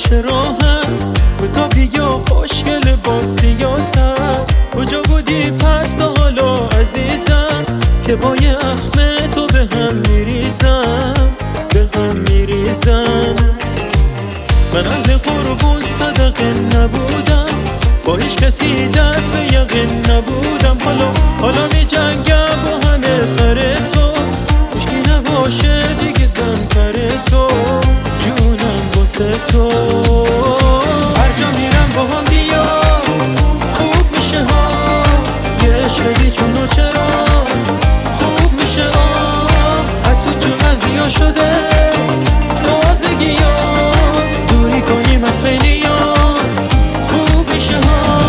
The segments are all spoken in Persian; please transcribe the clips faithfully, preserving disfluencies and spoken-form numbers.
باشه راحت تا بیا خوشگل با سیاست کجا بودی پس تا حالا عزیزم که با یه اخمه تو به هم میریزم به هم میریزم من اهل قربون صدقه نبودم با هیچ کسی دست به یقین نبودم حالا حالا می جنگم با همه سر تو هیچکی نباشه دیگه دم پر تو جونم واسه تو هر جا میرم با هم بیا خوب میشه ها یه عشق بیچون و چرا خوب میشه آه از تو جو قضیه شده تازگی ها دوری کنیم از خیلی ها خوب میشه ها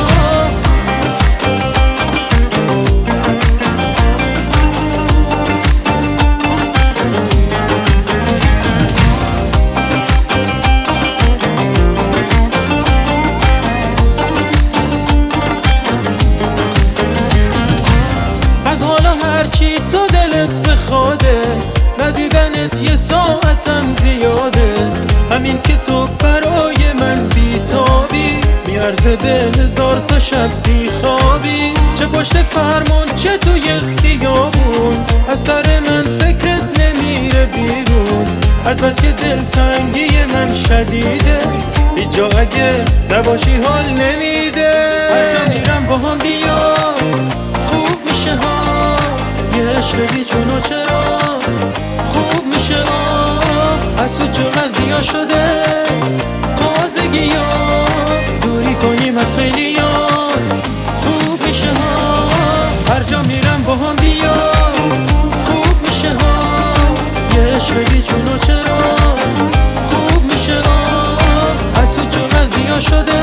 از حالا هرچی تو دلت بخواده ندیدنت یه ساعتم زیاده همین که تو برای من بیتابی میارزه به هزار تا شب بیخوابی چه پشت فرمون چه توی خیابون از سر من فکرت نمیره بیرون از بس که دلتنگی من شدیده هیچ جا اگه نباشی حال نمیده هر جا میرم با هم بیا خوب میشه ها یه عشق بیچون و چرا خوب میشه آه از تو جو قضیه شده تازگی ها دوری کنیم از خیلی ها خوب میشه ها هر جا میرم با هم بیا خوب میشه ها یه عشق بیچون و چرا خوب میشه آه از تو جو قضیه شده